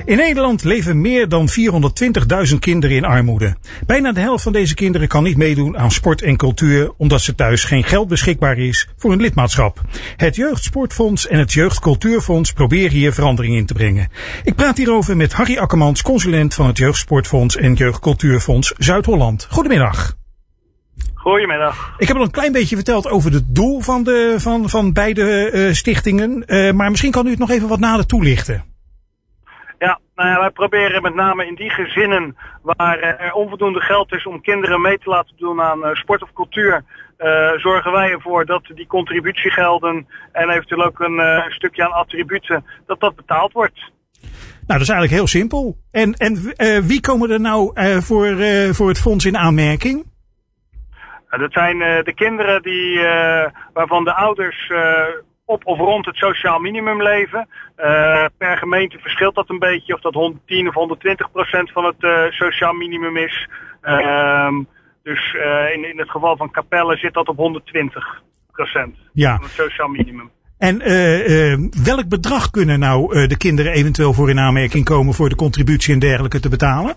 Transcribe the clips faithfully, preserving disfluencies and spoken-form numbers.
In Nederland leven meer dan vierhonderdtwintigduizend kinderen in armoede. Bijna de helft van deze kinderen kan niet meedoen aan sport en cultuur, omdat ze thuis geen geld beschikbaar is voor een lidmaatschap. Het Jeugdsportfonds en het Jeugdcultuurfonds proberen hier verandering in te brengen. Ik praat hierover met Harry Akkermans, consulent van het Jeugdsportfonds en Jeugdcultuurfonds Zuid-Holland. Goedemiddag. Goedemiddag. Ik heb al een klein beetje verteld over het doel van, de, van, van beide uh, stichtingen, uh, maar misschien kan u het nog even wat nader toelichten. Ja, nou ja, wij proberen met name in die gezinnen waar er onvoldoende geld is om kinderen mee te laten doen aan uh, sport of cultuur, uh, zorgen wij ervoor dat die contributiegelden en eventueel ook een uh, stukje aan attributen, dat dat betaald wordt. Nou, dat is eigenlijk heel simpel. En, en uh, wie komen er nou uh, voor, uh, voor het fonds in aanmerking? Uh, dat zijn uh, de kinderen die, uh, waarvan de ouders uh, op of rond het sociaal minimum leven. Uh, per gemeente verschilt dat een beetje, of dat honderdtien of honderdtwintig procent van het uh, sociaal minimum is. Uh, dus uh, in, in het geval van Capelle zit dat op honderdtwintig procent ja. van het sociaal minimum. En uh, uh, welk bedrag kunnen nou uh, de kinderen eventueel voor in aanmerking komen voor de contributie en dergelijke te betalen?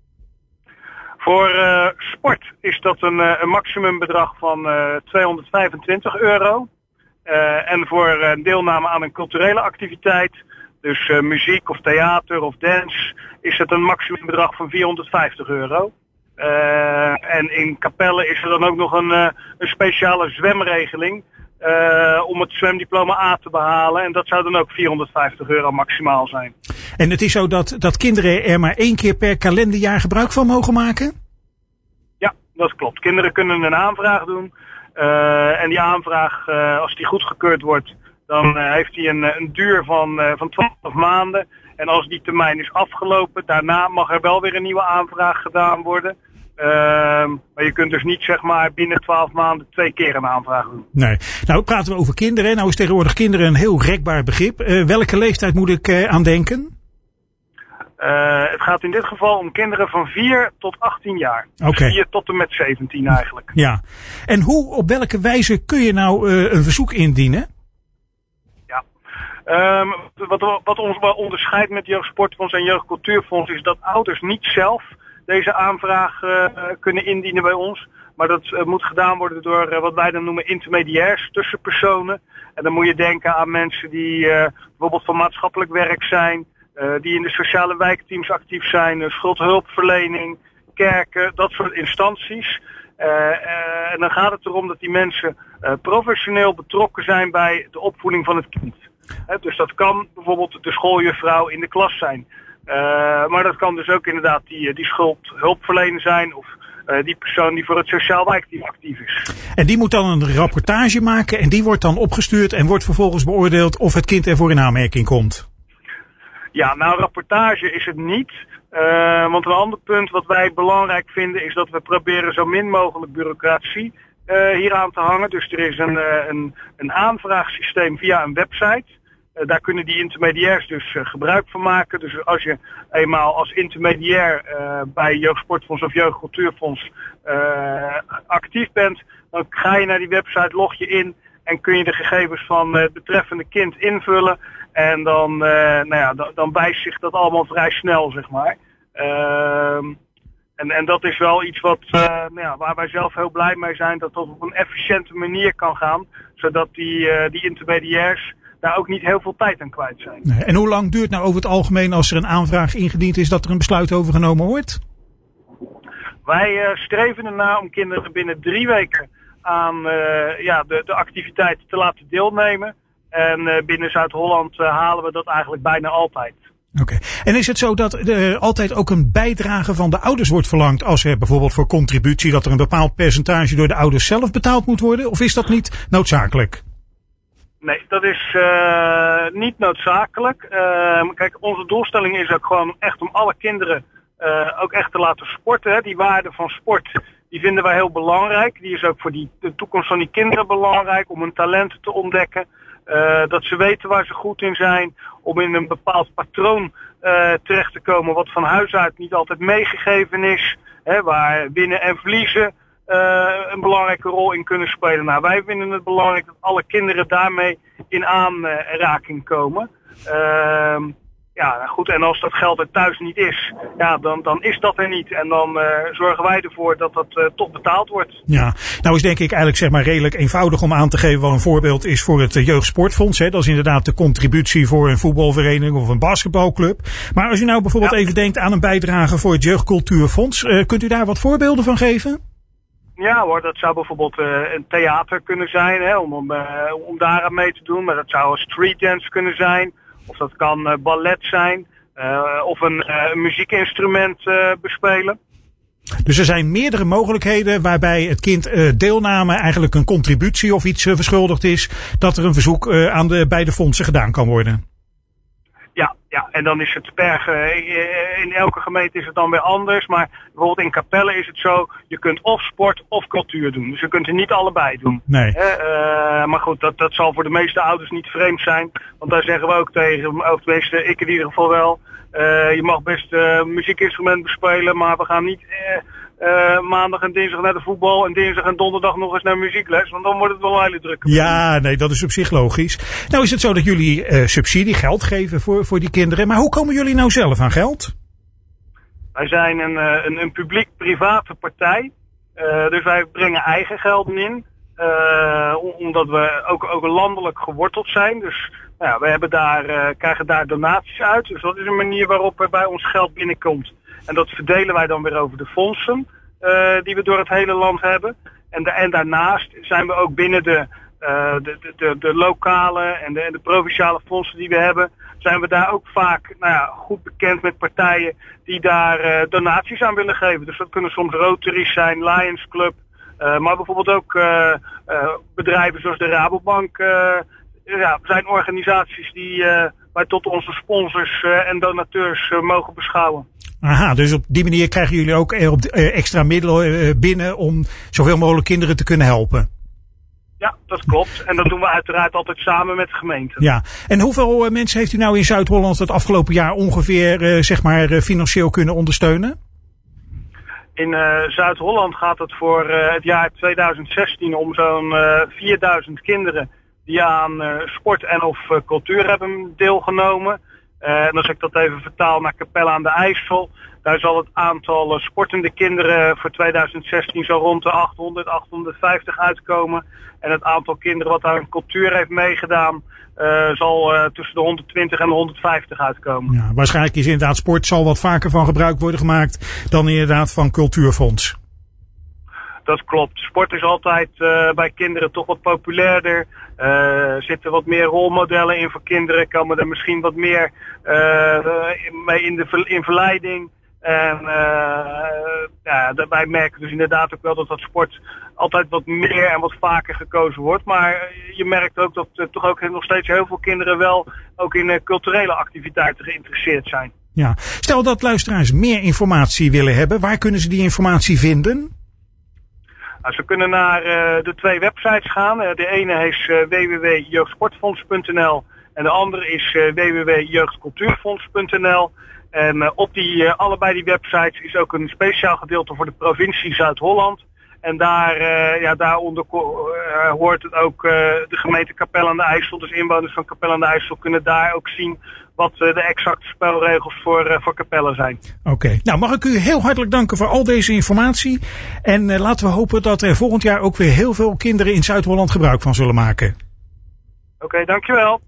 Voor uh, sport is dat een, uh, een maximumbedrag van uh, tweehonderdvijfentwintig euro. Uh, en voor uh, deelname aan een culturele activiteit, dus uh, muziek of theater of dance, is het een maximumbedrag van vierhonderdvijftig euro. Uh, en in Capelle is er dan ook nog een, uh, een speciale zwemregeling uh, om het zwemdiploma A te behalen. En dat zou dan ook vierhonderdvijftig euro maximaal zijn. En het is zo dat, dat kinderen er maar één keer per kalenderjaar gebruik van mogen maken? Ja, dat klopt. Kinderen kunnen een aanvraag doen. Uh, en die aanvraag, uh, als die goedgekeurd wordt, dan uh, heeft die een, een duur van, uh, van twaalf maanden. En als die termijn is afgelopen, daarna mag er wel weer een nieuwe aanvraag gedaan worden. Uh, maar je kunt dus niet zeg maar binnen twaalf maanden twee keer een aanvraag doen. Nee. Nou praten we over kinderen. Nou is tegenwoordig kinderen een heel rekbaar begrip. Uh, welke leeftijd moet ik uh, aan denken? Uh, het gaat in dit geval om kinderen van vier tot achttien jaar. Oké. Dus vier tot en met zeventien eigenlijk. Ja. En hoe, op welke wijze kun je nou uh, een verzoek indienen? Ja. Um, wat, wat ons wel onderscheidt met Jeugdsportfonds en Jeugdcultuurfonds is dat ouders niet zelf deze aanvraag uh, kunnen indienen bij ons. Maar dat uh, moet gedaan worden door uh, wat wij dan noemen intermediairs, tussenpersonen. En dan moet je denken aan mensen die uh, bijvoorbeeld van maatschappelijk werk zijn. Uh, die in de sociale wijkteams actief zijn, uh, schuldhulpverlening, kerken, dat soort instanties. Uh, uh, en dan gaat het erom dat die mensen uh, professioneel betrokken zijn bij de opvoeding van het kind. He, dus dat kan bijvoorbeeld de schooljuffrouw in de klas zijn. Uh, maar dat kan dus ook inderdaad die, die schuldhulpverlener zijn of uh, die persoon die voor het sociaal wijkteam actief is. En die moet dan een rapportage maken en die wordt dan opgestuurd en wordt vervolgens beoordeeld of het kind ervoor in aanmerking komt. Ja, nou rapportage is het niet. Uh, want een ander punt wat wij belangrijk vinden is dat we proberen zo min mogelijk bureaucratie uh, hier aan te hangen. Dus er is een, uh, een, een aanvraagsysteem via een website. Uh, daar kunnen die intermediairs dus uh, gebruik van maken. Dus als je eenmaal als intermediair uh, bij Jeugdsportfonds of Jeugdcultuurfonds uh, actief bent, dan ga je naar die website, log je in en kun je de gegevens van uh, het betreffende kind invullen. En dan, uh, nou ja, dan, dan wijst zich dat allemaal vrij snel, zeg maar. Uh, en, en dat is wel iets wat, uh, nou ja, waar wij zelf heel blij mee zijn, dat dat op een efficiënte manier kan gaan. Zodat die, uh, die intermediairs daar ook niet heel veel tijd aan kwijt zijn. Nee. En hoe lang duurt nou over het algemeen als er een aanvraag ingediend is dat er een besluit over genomen wordt? Wij uh, streven ernaar om kinderen binnen drie weken aan uh, ja, de, de activiteiten te laten deelnemen. En uh, binnen Zuid-Holland uh, halen we dat eigenlijk bijna altijd. Oké. Okay. En is het zo dat er altijd ook een bijdrage van de ouders wordt verlangd als er bijvoorbeeld voor contributie dat er een bepaald percentage door de ouders zelf betaald moet worden? Of is dat niet noodzakelijk? Nee, dat is uh, niet noodzakelijk. Uh, kijk, onze doelstelling is ook gewoon echt om alle kinderen uh, ook echt te laten sporten. Hè. Die waarde van sport, die vinden wij heel belangrijk. Die is ook voor die, de toekomst van die kinderen belangrijk om hun talenten te ontdekken. Uh, dat ze weten waar ze goed in zijn, om in een bepaald patroon uh, terecht te komen wat van huis uit niet altijd meegegeven is, hè, waar winnen en verliezen uh, een belangrijke rol in kunnen spelen. Nou, wij vinden het belangrijk dat alle kinderen daarmee in aanraking komen. Uh, Ja, goed, en als dat geld er thuis niet is, ja, dan, dan is dat er niet. En dan uh, zorgen wij ervoor dat dat uh, toch betaald wordt. Ja, nou is denk ik eigenlijk zeg maar redelijk eenvoudig om aan te geven wat een voorbeeld is voor het uh, Jeugdsportfonds. Hè. Dat is inderdaad de contributie voor een voetbalvereniging of een basketbalclub. Maar als u nou bijvoorbeeld ja. even denkt aan een bijdrage voor het Jeugdcultuurfonds, uh, kunt u daar wat voorbeelden van geven? Ja hoor, dat zou bijvoorbeeld uh, een theater kunnen zijn, hè, om, om, uh, om daar aan mee te doen. Maar dat zou een streetdance kunnen zijn. Of dat kan uh, ballet zijn, uh, of een uh, muziekinstrument uh, bespelen. Dus er zijn meerdere mogelijkheden waarbij het kind uh, deelname eigenlijk een contributie of iets uh, verschuldigd is, dat er een verzoek uh, aan de beide fondsen gedaan kan worden. Ja, ja, en dan is het per, uh, in elke gemeente is het dan weer anders, maar bijvoorbeeld in Capelle is het zo, je kunt of sport of cultuur doen. Dus je kunt er niet allebei doen. Nee. Uh, uh, maar goed, dat, dat zal voor de meeste ouders niet vreemd zijn, want daar zeggen we ook tegen, ook tenminste ik in ieder geval wel, uh, je mag best uh, muziekinstrument bespelen, maar we gaan niet uh, uh, maandag en dinsdag naar de voetbal en dinsdag en donderdag nog eens naar muziekles, want dan wordt het wel een hele drukke. Ja, nee, dat is op zich logisch. Nou is het zo dat jullie uh, subsidie, geld geven voor, voor die kinderen, maar hoe komen jullie nou zelf aan geld? Wij zijn een, een, een publiek-private partij, uh, dus wij brengen eigen gelden in, uh, omdat we ook, ook landelijk geworteld zijn. Dus nou ja, we hebben daar, uh, krijgen daar donaties uit, dus dat is een manier waarop er bij ons geld binnenkomt. En dat verdelen wij dan weer over de fondsen uh, die we door het hele land hebben. En, de, en daarnaast zijn we ook binnen de, uh, de, de, de, de lokale en de, en de provinciale fondsen die we hebben, zijn we daar ook vaak nou ja, goed bekend met partijen die daar uh, donaties aan willen geven. Dus dat kunnen soms Rotaries zijn, Lions Club, uh, maar bijvoorbeeld ook uh, uh, bedrijven zoals de Rabobank. Uh, ja, zijn organisaties die uh, wij tot onze sponsors uh, en donateurs uh, mogen beschouwen. Aha, dus op die manier krijgen jullie ook er op de, uh, extra middelen uh, binnen om zoveel mogelijk kinderen te kunnen helpen. Ja, dat klopt. En dat doen we uiteraard altijd samen met de gemeente. Ja, en hoeveel uh, mensen heeft u nou in Zuid-Holland het afgelopen jaar ongeveer uh, zeg maar uh, financieel kunnen ondersteunen? In uh, Zuid-Holland gaat het voor uh, het jaar tweeduizend zestien om zo'n uh, vierduizend kinderen die aan uh, sport en of uh, cultuur hebben deelgenomen. Uh, en als ik dat even vertaal naar Capelle aan de IJssel, daar zal het aantal uh, sportende kinderen voor tweeduizend zestien zo rond de achthonderd, achthonderdvijftig uitkomen. En het aantal kinderen wat aan cultuur heeft meegedaan, uh, zal uh, tussen de honderdtwintig en de honderdvijftig uitkomen. Ja, waarschijnlijk is inderdaad sport zal wat vaker van gebruik worden gemaakt dan inderdaad van cultuurfonds. Dat klopt. Sport is altijd uh, bij kinderen toch wat populairder. Er uh, zitten wat meer rolmodellen in voor kinderen. Komen er misschien wat meer uh, mee in, de ver, in verleiding. En uh, ja, wij merken dus inderdaad ook wel dat dat sport altijd wat meer en wat vaker gekozen wordt. Maar je merkt ook dat uh, toch ook nog steeds heel veel kinderen wel ook in uh, culturele activiteiten geïnteresseerd zijn. Ja. Stel dat luisteraars meer informatie willen hebben. Waar kunnen ze die informatie vinden? Nou, ze kunnen naar uh, de twee websites gaan. Uh, de ene is uh, w w w punt jeugdsportfonds punt n l en de andere is uh, w w w punt jeugdcultuurfonds punt n l. En uh, op die, uh, allebei die websites is ook een speciaal gedeelte voor de provincie Zuid-Holland. En daar, uh, ja, daaronder uh, hoort het ook uh, de gemeente Capelle aan de IJssel. Dus inwoners van Capelle aan de IJssel kunnen daar ook zien wat uh, de exacte spelregels voor, uh, voor Capelle zijn. Oké, okay. Nou mag ik u heel hartelijk danken voor al deze informatie. En uh, laten we hopen dat er volgend jaar ook weer heel veel kinderen in Zuid-Holland gebruik van zullen maken. Oké, okay, dankjewel.